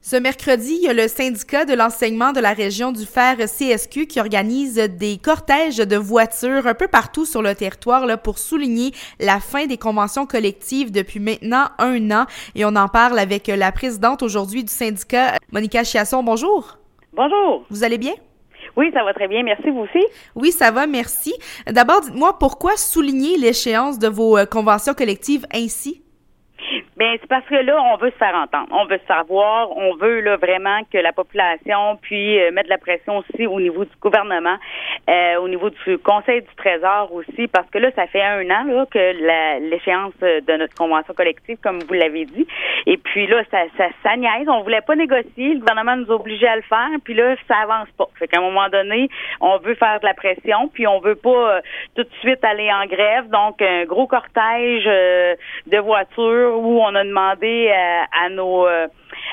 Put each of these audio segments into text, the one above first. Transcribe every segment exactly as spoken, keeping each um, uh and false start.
Ce mercredi, il y a le syndicat de l'enseignement de la région du Fer C S Q qui organise des cortèges de voitures un peu partout sur le territoire là, pour souligner la fin des conventions collectives depuis maintenant un an. Et on en parle avec la présidente aujourd'hui du syndicat, Monica Chiasson. Bonjour. Bonjour. Vous allez bien? Oui, ça va très bien. Merci, vous aussi? Oui, ça va, merci. D'abord, dites-moi pourquoi souligner l'échéance de vos conventions collectives ainsi? Bien, c'est parce que là, on veut se faire entendre, on veut se faire voir, on veut là vraiment que la population puis euh, mettre de la pression aussi au niveau du gouvernement, euh, au niveau du Conseil du Trésor aussi, parce que là, ça fait un an là que la, l'échéance de notre convention collective, comme vous l'avez dit, et puis là, ça, ça, ça niaise, on voulait pas négocier, le gouvernement nous obligeait à le faire, puis là, ça avance pas. Fait qu'à un moment donné, on veut faire de la pression, puis on veut pas euh, tout de suite aller en grève, donc un gros cortège euh, de voitures où on a demandé à, à nos euh,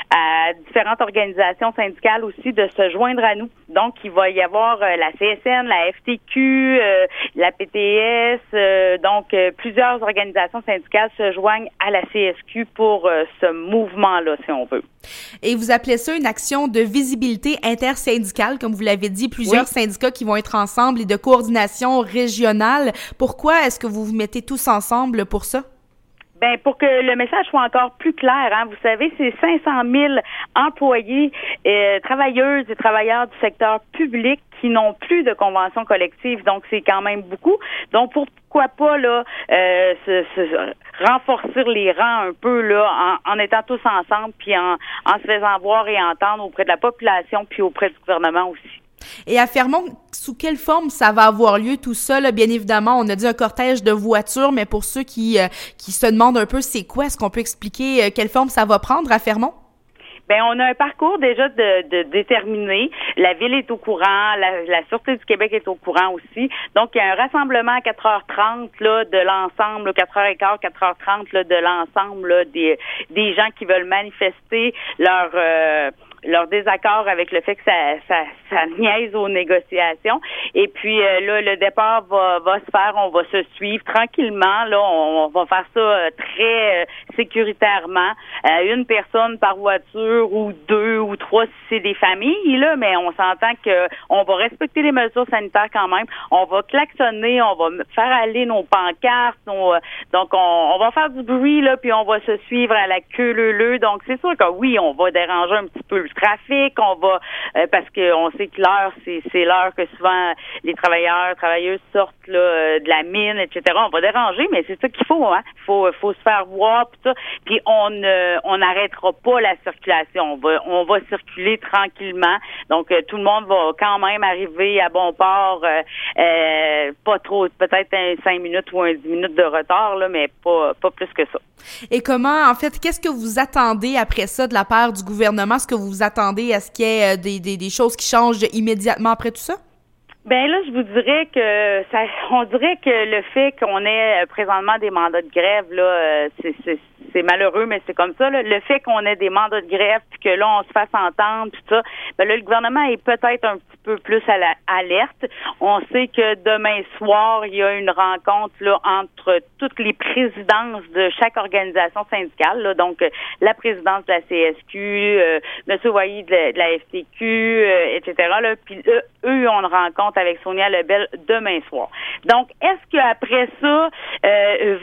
à différentes organisations syndicales aussi de se joindre à nous. Donc, il va y avoir euh, la C S N, la F T Q, euh, la P T S, euh, donc euh, plusieurs organisations syndicales se joignent à la C S Q pour euh, ce mouvement-là, si on veut. Et vous appelez ça une action de visibilité intersyndicale, comme vous l'avez dit, plusieurs oui. syndicats qui vont être ensemble et de coordination régionale. Pourquoi est-ce que vous vous mettez tous ensemble pour ça? Ben pour que le message soit encore plus clair, hein, vous savez, c'est cinq cent mille employés, euh, travailleuses et travailleurs du secteur public qui n'ont plus de convention collective, donc c'est quand même beaucoup. Donc pourquoi pas là euh, se, se renforcer les rangs un peu là en, en étant tous ensemble puis en, en se faisant voir et entendre auprès de la population puis auprès du gouvernement aussi. Et à Fermont, sous quelle forme ça va avoir lieu tout ça? Là? Bien évidemment, on a dit un cortège de voitures, mais pour ceux qui euh, qui se demandent un peu c'est quoi, est-ce qu'on peut expliquer euh, quelle forme ça va prendre à Fermont? Bien, on a un parcours déjà de, de déterminé. La Ville est au courant, la, la Sûreté du Québec est au courant aussi. Donc, il y a un rassemblement à quatre heures trente là, de l'ensemble, quatre heures quinze, quatre heures trente là, de l'ensemble là, des, des gens qui veulent manifester leur... Euh, leur désaccord avec le fait que ça ça, ça niaise aux négociations. Et puis euh, là, le départ va va se faire, on va se suivre tranquillement. Là, on, on va faire ça euh, très euh, sécuritairement. Euh, une personne par voiture ou deux ou trois si c'est des familles, là, mais on s'entend que on va respecter les mesures sanitaires quand même. On va klaxonner, on va faire aller nos pancartes, nos, donc on, on va faire du bruit, là, puis on va se suivre à la queue leu-leu. Donc c'est sûr que oui, on va déranger un petit peu le trafic, on va euh, parce que on sait que l'heure, c'est, c'est l'heure que souvent les travailleurs, travailleuses sortent là, euh, de la mine, et cetera. On va déranger, mais c'est ça qu'il faut, hein. Faut, faut se faire voir, puis ça. Puis on ne, on n'arrêtera pas la circulation. On va, on va circuler tranquillement. Donc euh, tout le monde va quand même arriver à bon port, euh, euh, pas trop, peut-être un cinq minutes ou un dix minutes de retard, là, mais pas, pas plus que ça. Et comment, en fait, qu'est-ce que vous attendez après ça de la part du gouvernement? Est-ce que vous attendez à ce qu'il y ait des, des, des choses qui changent immédiatement après tout ça? Ben là, je vous dirais que ça, on dirait que le fait qu'on ait présentement des mandats de grève, là, c'est, c'est, c'est malheureux, mais c'est comme ça. Là. Le fait qu'on ait des mandats de grève, puis que là, on se fasse entendre, tout ça, ben là, le gouvernement est peut-être un petit peu plus à la alerte. On sait que demain soir, il y a une rencontre là entre toutes les présidences de chaque organisation syndicale. Là, donc, la présidence de la C S Q, euh, M. Voyer de la, de la F T Q, euh, et cetera. Là, puis eux, eux, on rencontre avec Sonia Lebel demain soir. Donc, est-ce qu'après ça, euh,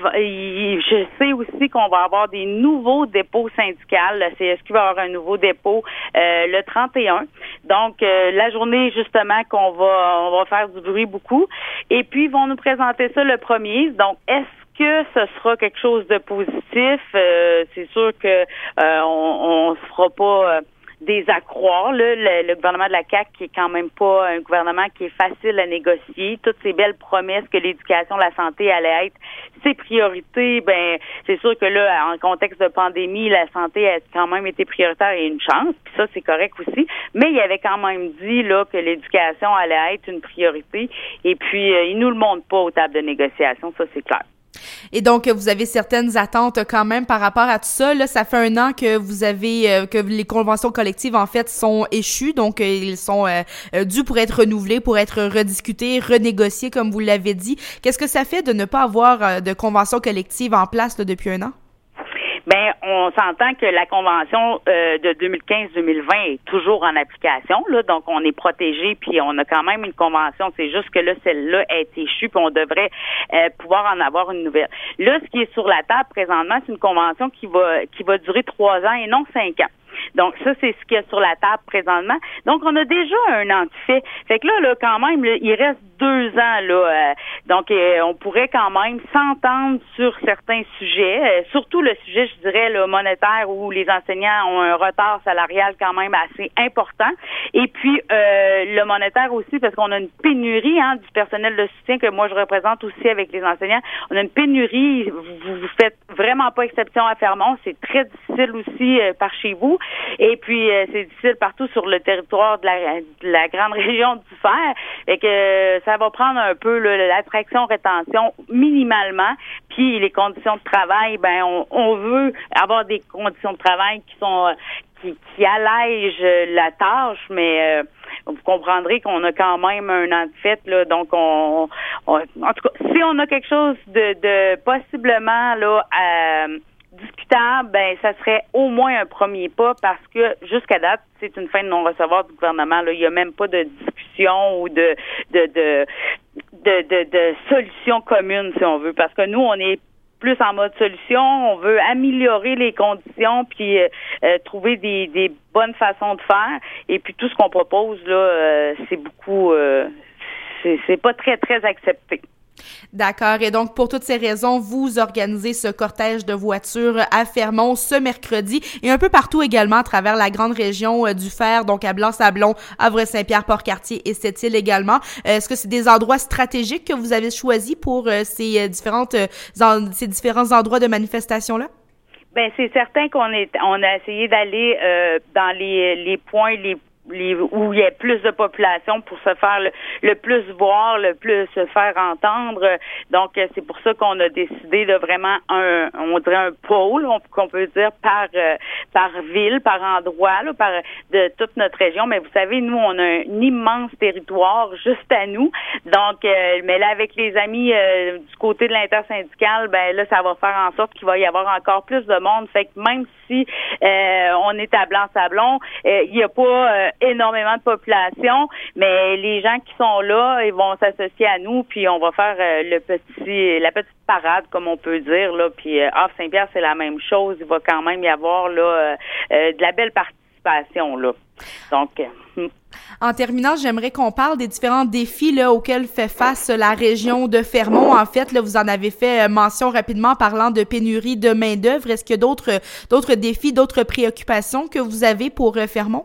je sais aussi qu'on va avoir des nouveaux dépôts syndicaux. La C S Q va avoir un nouveau dépôt euh, le trente et un. Donc, euh, la journée, justement, qu'on va on va faire du bruit beaucoup. Et puis, ils vont nous présenter ça le premier. Donc, est-ce que ce sera quelque chose de positif? Euh, c'est sûr que euh, on, on se fera pas... Euh, des accroires, là, le, le gouvernement de la C A Q qui est quand même pas un gouvernement qui est facile à négocier. Toutes ces belles promesses que l'éducation, la santé allait être ses priorités, ben c'est sûr que là, en contexte de pandémie, la santé a quand même été prioritaire et une chance, puis ça, c'est correct aussi. Mais il avait quand même dit là que l'éducation allait être une priorité et puis euh, il nous le montre pas aux tables de négociation, ça c'est clair. Et donc, vous avez certaines attentes quand même par rapport à tout ça. Là, ça fait un an que vous avez, euh, que les conventions collectives, en fait, sont échues. Donc, euh, ils sont euh, euh, dus pour être renouvelés, pour être rediscutés, renégociés, comme vous l'avez dit. Qu'est-ce que ça fait de ne pas avoir euh, de convention collective en place là, depuis un an? Ben, on s'entend que la convention euh, de deux mille quinze deux mille vingt est toujours en application, là, donc on est protégé, puis on a quand même une convention. C'est juste que là, celle-là a été échue, puis on devrait euh, pouvoir en avoir une nouvelle. Là, ce qui est sur la table présentement, c'est une convention qui va qui va durer trois ans et non cinq ans. Donc, ça, c'est ce qu'il y a sur la table présentement. Donc, on a déjà un antifait. Fait que là, là, quand même, là, il reste deux ans, là. Euh, donc, euh, on pourrait quand même s'entendre sur certains sujets, euh, surtout le sujet, je dirais, là, monétaire, où les enseignants ont un retard salarial quand même assez important. Et puis, euh, le monétaire aussi, parce qu'on a une pénurie, hein, du personnel de soutien que moi, je représente aussi avec les enseignants. On a une pénurie. Vous, vous faites vraiment pas exception à Fermont. C'est très difficile aussi euh, par chez vous. Et puis, euh, c'est difficile partout sur le territoire de la, de la grande région du Fer. Et que euh, ça va prendre un peu là, l'attraction-rétention minimalement. Puis, les conditions de travail, ben, on, on veut avoir des conditions de travail qui sont... Euh, qui, qui allègent la tâche, mais... Euh, vous comprendrez qu'on a quand même un an de fête, là, donc on, on en tout cas, si on a quelque chose de, de possiblement là euh, discutable, ben ça serait au moins un premier pas parce que jusqu'à date, c'est une fin de non-recevoir du gouvernement. Là, il n'y a même pas de discussion ou de de de de, de, de solution commune, si on veut, parce que nous, on est plus en mode solution, on veut améliorer les conditions puis euh, euh, trouver des, des bonnes façons de faire. Et puis tout ce qu'on propose là, euh, c'est beaucoup, euh, c'est, c'est pas très très accepté. D'accord. Et donc, pour toutes ces raisons, vous organisez ce cortège de voitures à Fermont ce mercredi et un peu partout également à travers la grande région euh, du Fer, donc à Blanc-Sablon, Havre-Saint-Pierre, Port-Cartier et Sept-Îles également. Euh, est-ce que c'est des endroits stratégiques que vous avez choisis pour euh, ces euh, différentes euh, en, ces différents endroits de manifestation-là? Ben c'est certain qu'on est on a essayé d'aller euh, dans les les points les Les, où il y a plus de population pour se faire le, le plus voir, le plus se faire entendre. Donc, c'est pour ça qu'on a décidé de vraiment un, on dirait un pôle, on, qu'on peut dire par euh, par ville, par endroit, là, par de toute notre région. Mais vous savez, nous, on a un immense territoire juste à nous. Donc, euh, mais là, avec les amis euh, du côté de l'intersyndicale, ben là, ça va faire en sorte qu'il va y avoir encore plus de monde. Fait que même si euh, on est à Blanc-Sablon, euh, il n'y a pas euh, énormément de population, mais les gens qui sont là, ils vont s'associer à nous, puis on va faire euh, le petit, la petite parade, comme on peut dire, là. Puis euh, Havre-Saint-Pierre, c'est la même chose. Il va quand même y avoir là euh, euh, de la belle participation, là. Donc. Euh, En terminant, j'aimerais qu'on parle des différents défis là, auxquels fait face la région de Fermont. En fait, là, vous en avez fait mention rapidement en parlant de pénurie de main-d'œuvre. Est-ce qu'il y a d'autres, d'autres défis, d'autres préoccupations que vous avez pour Fermont?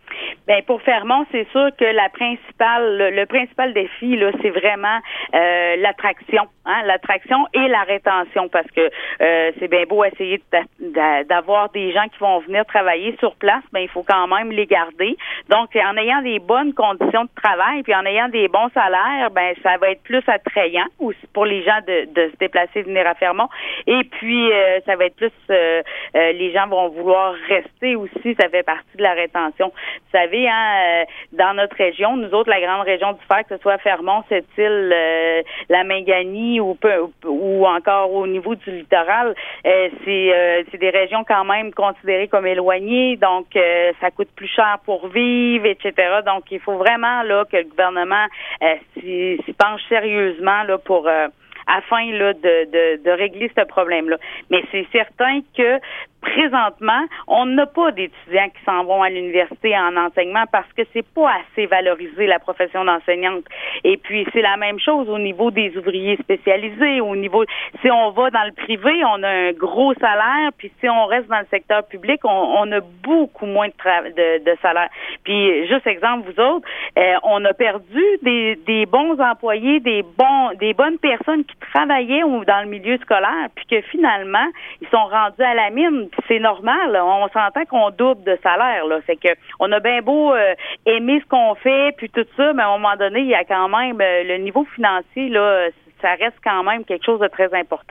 Ben pour Fermont, c'est sûr que la principale, le, le principal défi là, c'est vraiment euh, l'attraction, hein, l'attraction et la rétention, parce que euh, c'est bien beau essayer de, d'avoir des gens qui vont venir travailler sur place, mais il faut quand même les garder. Donc, en ayant des bonnes conditions de travail, puis en ayant des bons salaires, ben ça va être plus attrayant aussi pour les gens de, de se déplacer, de venir à Fermont. Et puis, euh, ça va être plus, euh, euh, les gens vont vouloir rester aussi. Ça fait partie de la rétention. Vous savez. Hein, dans notre région, nous autres, la grande région du Fer, que ce soit Fermont, Sept-Îles, euh, la Minganie ou, ou encore au niveau du littoral, euh, c'est, euh, c'est des régions quand même considérées comme éloignées, donc euh, ça coûte plus cher pour vivre, et cetera. Donc, il faut vraiment là que le gouvernement euh, s'y, s'y penche sérieusement là pour euh, afin là de, de, de régler ce problème-là. Mais c'est certain que présentement, on n'a pas d'étudiants qui s'en vont à l'université en enseignement parce que c'est pas assez valorisé la profession d'enseignante. Et puis c'est la même chose au niveau des ouvriers spécialisés, au niveau si on va dans le privé, on a un gros salaire, puis si on reste dans le secteur public, on, on a beaucoup moins de, tra- de, de salaire. Puis juste exemple, vous autres, euh, on a perdu des, des bons employés, des bons, des bonnes personnes qui travaillaient ou dans le milieu scolaire, puis que finalement ils sont rendus à la mine. Puis c'est normal, là. On s'entend qu'on double de salaire, là. C'est que on a bien beau euh, aimer ce qu'on fait, puis tout ça, mais à un moment donné, il y a quand même euh, le niveau financier, là, ça reste quand même quelque chose de très important.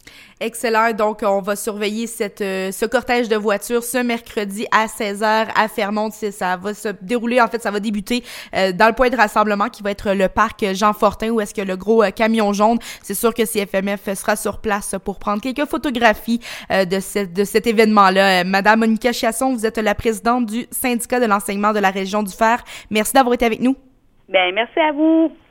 Excellent. Donc, on va surveiller cette, euh, ce cortège de voitures ce mercredi à seize heures à Fermont. Ça va se dérouler, en fait, ça va débuter euh, dans le point de rassemblement qui va être le parc Jean-Fortin où est-ce que le gros euh, camion jaune. C'est sûr que C F M F sera sur place pour prendre quelques photographies euh, de, ce, de cet événement-là. Euh, Madame Monica Chiasson, vous êtes la présidente du syndicat de l'enseignement de la région du Fer. Merci d'avoir été avec nous. Bien, merci à vous.